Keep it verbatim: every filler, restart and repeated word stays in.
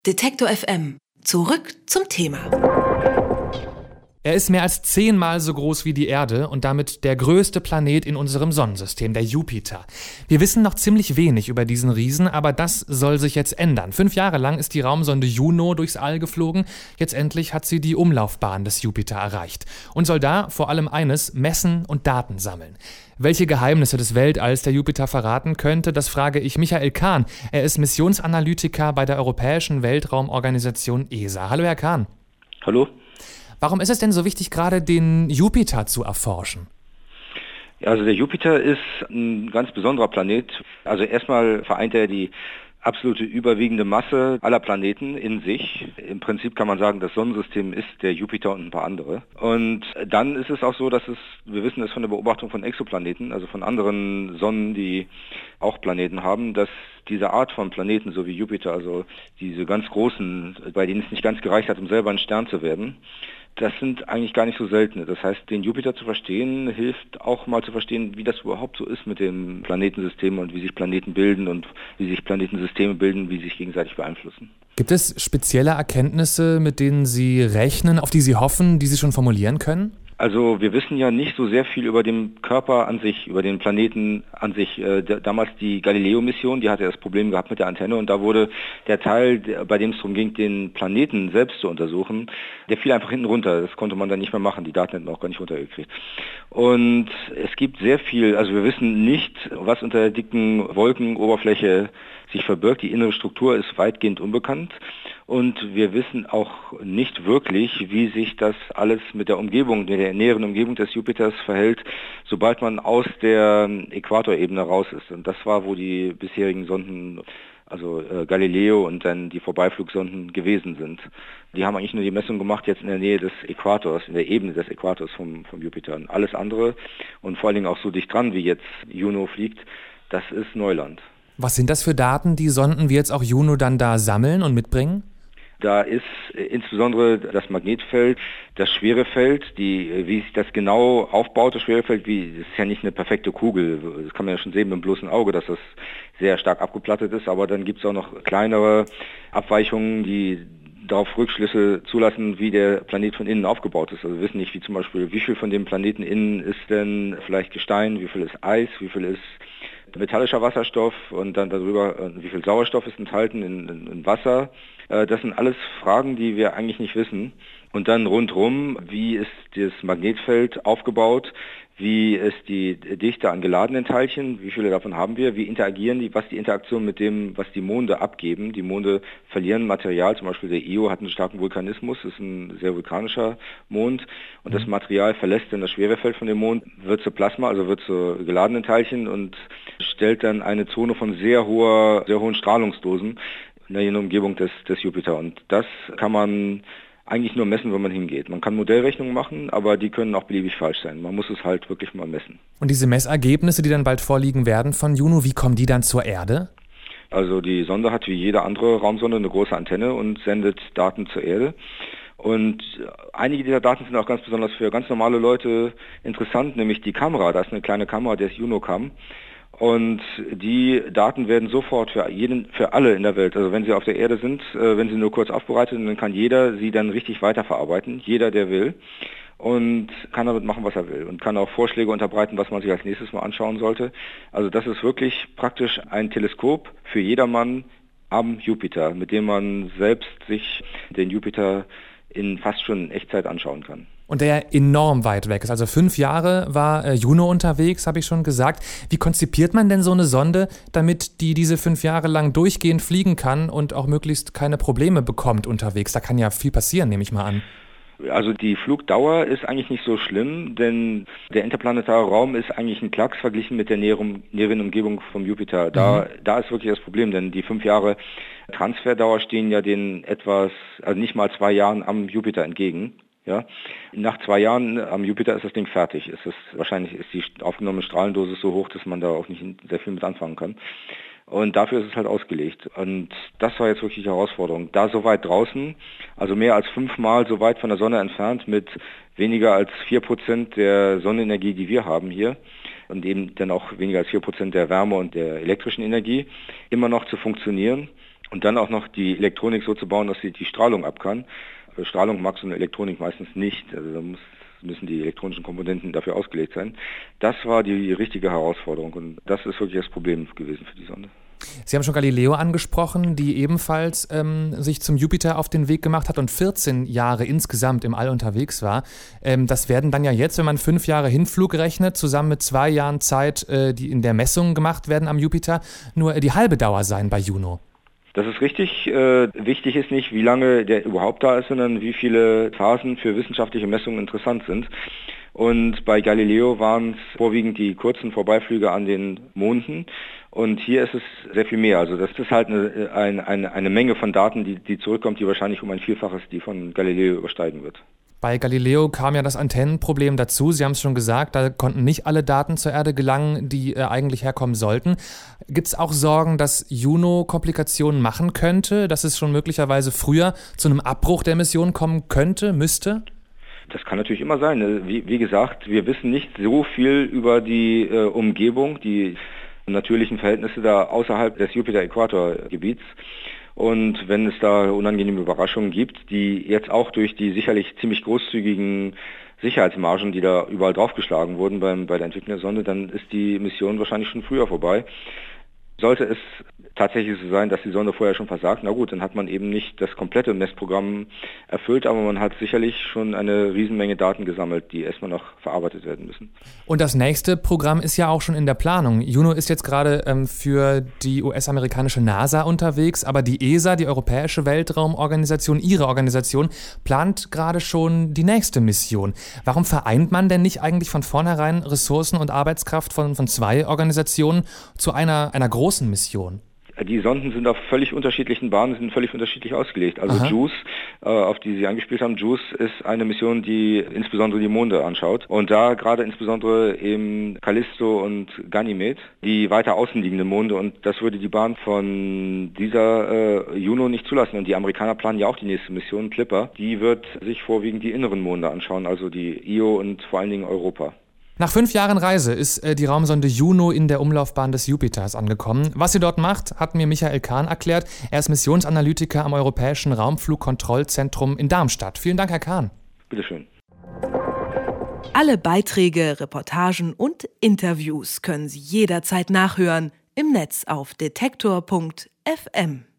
Detektor F M. Zurück zum Thema. Er ist mehr als zehnmal so groß wie die Erde und damit der größte Planet in unserem Sonnensystem, der Jupiter. Wir wissen noch ziemlich wenig über diesen Riesen, aber das soll sich jetzt ändern. Fünf Jahre lang ist die Raumsonde Juno durchs All geflogen. Jetzt endlich hat sie die Umlaufbahn des Jupiter erreicht und soll da vor allem eines: messen und Daten sammeln. Welche Geheimnisse des Weltalls der Jupiter verraten könnte, das frage ich Michael Kahn. Er ist Missionsanalytiker bei der Europäischen Weltraumorganisation E S A. Hallo, Herr Kahn. Hallo. Warum ist es denn so wichtig, gerade den Jupiter zu erforschen? Ja, also der Jupiter ist ein ganz besonderer Planet. Also erstmal vereint er die absolute überwiegende Masse aller Planeten in sich. Im Prinzip kann man sagen, das Sonnensystem ist der Jupiter und ein paar andere. Und dann ist es auch so, dass es, wir wissen es von der Beobachtung von Exoplaneten, also von anderen Sonnen, die auch Planeten haben, dass diese Art von Planeten, so wie Jupiter, also diese ganz großen, bei denen es nicht ganz gereicht hat, um selber ein Stern zu werden, das sind eigentlich gar nicht so seltene. Das heißt, den Jupiter zu verstehen, hilft auch mal zu verstehen, wie das überhaupt so ist mit dem Planetensystem und wie sich Planeten bilden und wie sich Planetensysteme bilden, wie sie sich gegenseitig beeinflussen. Gibt es spezielle Erkenntnisse, mit denen Sie rechnen, auf die Sie hoffen, die Sie schon formulieren können? Also wir wissen ja nicht so sehr viel über den Körper an sich, über den Planeten an sich. Äh, d- damals die Galileo-Mission, die hatte das Problem gehabt mit der Antenne und da wurde der Teil, der, bei dem es darum ging, den Planeten selbst zu untersuchen, der fiel einfach hinten runter. Das konnte man dann nicht mehr machen, die Daten hätten auch gar nicht runtergekriegt. Und es gibt sehr viel, also wir wissen nicht, was unter der dicken Wolkenoberfläche sich verbirgt. Die innere Struktur ist weitgehend unbekannt. Und wir wissen auch nicht wirklich, wie sich das alles mit der Umgebung, mit der näheren Umgebung des Jupiters verhält, sobald man aus der Äquatorebene raus ist. Und das war, wo die bisherigen Sonden, also äh, Galileo und dann die Vorbeiflugsonden gewesen sind. Die haben eigentlich nur die Messung gemacht jetzt in der Nähe des Äquators, in der Ebene des Äquators vom, vom Jupiter. Und alles andere und vor allen Dingen auch so dicht dran, wie jetzt Juno fliegt, das ist Neuland. Was sind das für Daten, die Sonden wie jetzt auch Juno dann da sammeln und mitbringen? Da ist äh, insbesondere das Magnetfeld, das Schwerefeld, die, wie sich das genau aufbaut, das Schwerefeld, wie, das ist ja nicht eine perfekte Kugel, das kann man ja schon sehen mit dem bloßen Auge, dass das sehr stark abgeplattet ist, aber dann gibt es auch noch kleinere Abweichungen, die darauf Rückschlüsse zulassen, wie der Planet von innen aufgebaut ist. Also wir wissen nicht, wie zum Beispiel, wie viel von dem Planeten innen ist denn vielleicht Gestein, wie viel ist Eis, wie viel ist metallischer Wasserstoff und dann darüber, wie viel Sauerstoff ist enthalten in, in, in Wasser. Das sind alles Fragen, die wir eigentlich nicht wissen. Und dann rundherum, wie ist das Magnetfeld aufgebaut, wie ist die Dichte an geladenen Teilchen, wie viele davon haben wir, wie interagieren die, was die Interaktion mit dem, was die Monde abgeben. Die Monde verlieren Material, zum Beispiel der Io hat einen starken Vulkanismus, ist ein sehr vulkanischer Mond und das Material verlässt dann das Schwerefeld von dem Mond, wird zu Plasma, also wird zu geladenen Teilchen und stellt dann eine Zone von sehr hoher, sehr hohen Strahlungsdosen in der Umgebung des, des Jupiter. Und das kann man eigentlich nur messen, wenn man hingeht. Man kann Modellrechnungen machen, aber die können auch beliebig falsch sein. Man muss es halt wirklich mal messen. Und diese Messergebnisse, die dann bald vorliegen werden von Juno, wie kommen die dann zur Erde? Also die Sonde hat wie jede andere Raumsonde eine große Antenne und sendet Daten zur Erde. Und einige dieser Daten sind auch ganz besonders für ganz normale Leute interessant, nämlich die Kamera. Da ist eine kleine Kamera, der ist Junocam. Und die Daten werden sofort für jeden, für alle in der Welt, also wenn sie auf der Erde sind, äh, wenn sie nur kurz aufbereitet sind, dann kann jeder sie dann richtig weiterverarbeiten, jeder, der will, und kann damit machen, was er will und kann auch Vorschläge unterbreiten, was man sich als nächstes mal anschauen sollte. Also das ist wirklich praktisch ein Teleskop für jedermann am Jupiter, mit dem man selbst sich den Jupiter in fast schon in Echtzeit anschauen kann. Und der enorm weit weg ist. Also fünf Jahre war äh, Juno unterwegs, habe ich schon gesagt. Wie konzipiert man denn so eine Sonde, damit die diese fünf Jahre lang durchgehend fliegen kann und auch möglichst keine Probleme bekommt unterwegs? Da kann ja viel passieren, nehme ich mal an. Also die Flugdauer ist eigentlich nicht so schlimm, denn der interplanetare Raum ist eigentlich ein Klacks verglichen mit der näheren, näheren Umgebung vom Jupiter. Da, mhm. da ist wirklich das Problem, denn die fünf Jahre Transferdauer stehen ja den etwas, also nicht mal zwei Jahren am Jupiter entgegen. Ja, nach zwei Jahren am Jupiter ist das Ding fertig. Es ist, wahrscheinlich ist die aufgenommene Strahlendosis so hoch, dass man da auch nicht sehr viel mit anfangen kann. Und dafür ist es halt ausgelegt. Und das war jetzt wirklich die Herausforderung. Da so weit draußen, also mehr als fünfmal so weit von der Sonne entfernt, mit weniger als vier Prozent der Sonnenenergie, die wir haben hier, und eben dann auch weniger als vier Prozent der Wärme und der elektrischen Energie, immer noch zu funktionieren Und dann auch noch die Elektronik so zu bauen, dass sie die Strahlung ab kann. Strahlung mag so eine Elektronik meistens nicht. Also da muss, müssen die elektronischen Komponenten dafür ausgelegt sein. Das war die richtige Herausforderung und das ist wirklich das Problem gewesen für die Sonde. Sie haben schon Galileo angesprochen, die ebenfalls ähm, sich zum Jupiter auf den Weg gemacht hat und vierzehn Jahre insgesamt im All unterwegs war. Ähm, das werden dann ja jetzt, wenn man fünf Jahre Hinflug rechnet, zusammen mit zwei Jahren Zeit, äh, die in der Messung gemacht werden am Jupiter, nur äh, die halbe Dauer sein bei Juno. Das ist richtig. Äh, wichtig ist nicht, wie lange der überhaupt da ist, sondern wie viele Phasen für wissenschaftliche Messungen interessant sind. Und bei Galileo waren es vorwiegend die kurzen Vorbeiflüge an den Monden. Und hier ist es sehr viel mehr. Also das ist halt eine, eine, eine, eine Menge von Daten, die, die zurückkommt, die wahrscheinlich um ein Vielfaches die von Galileo übersteigen wird. Bei Galileo kam ja das Antennenproblem dazu. Sie haben es schon gesagt, da konnten nicht alle Daten zur Erde gelangen, die äh, eigentlich herkommen sollten. Gibt es auch Sorgen, dass Juno Komplikationen machen könnte, dass es schon möglicherweise früher zu einem Abbruch der Mission kommen könnte, müsste? Das kann natürlich immer sein. Wie, wie gesagt, wir wissen nicht so viel über die äh, Umgebung, die natürlichen Verhältnisse da außerhalb des Jupiter-Äquator-Gebiets. Und wenn es da unangenehme Überraschungen gibt, die jetzt auch durch die sicherlich ziemlich großzügigen Sicherheitsmargen, die da überall draufgeschlagen wurden beim, bei der Entwicklung der Sonde, dann ist die Mission wahrscheinlich schon früher vorbei. Sollte es tatsächlich so sein, dass die Sonde vorher schon versagt, na gut, dann hat man eben nicht das komplette Messprogramm erfüllt, aber man hat sicherlich schon eine Riesenmenge Daten gesammelt, die erstmal noch verarbeitet werden müssen. Und das nächste Programm ist ja auch schon in der Planung. Juno ist jetzt gerade ähm, für die U S-amerikanische NASA unterwegs, aber die E S A, die Europäische Weltraumorganisation, ihre Organisation, plant gerade schon die nächste Mission. Warum vereint man denn nicht eigentlich von vornherein Ressourcen und Arbeitskraft von, von zwei Organisationen zu einer, einer großen Mission? Die Sonden sind auf völlig unterschiedlichen Bahnen, sind völlig unterschiedlich ausgelegt. Also Aha. JUICE, äh, auf die Sie angespielt haben, JUICE ist eine Mission, die insbesondere die Monde anschaut. Und da gerade insbesondere eben Callisto und Ganymed, die weiter außen liegenden Monde. Und das würde die Bahn von dieser äh, Juno nicht zulassen. Und die Amerikaner planen ja auch die nächste Mission, Clipper. Die wird sich vorwiegend die inneren Monde anschauen, also die Io und vor allen Dingen Europa. Nach fünf Jahren Reise ist äh, die Raumsonde Juno in der Umlaufbahn des Jupiters angekommen. Was sie dort macht, hat mir Michael Kahn erklärt. Er ist Missionsanalytiker am Europäischen Raumflugkontrollzentrum in Darmstadt. Vielen Dank, Herr Kahn. Bitteschön. Alle Beiträge, Reportagen und Interviews können Sie jederzeit nachhören im Netz auf detektor punkt f m.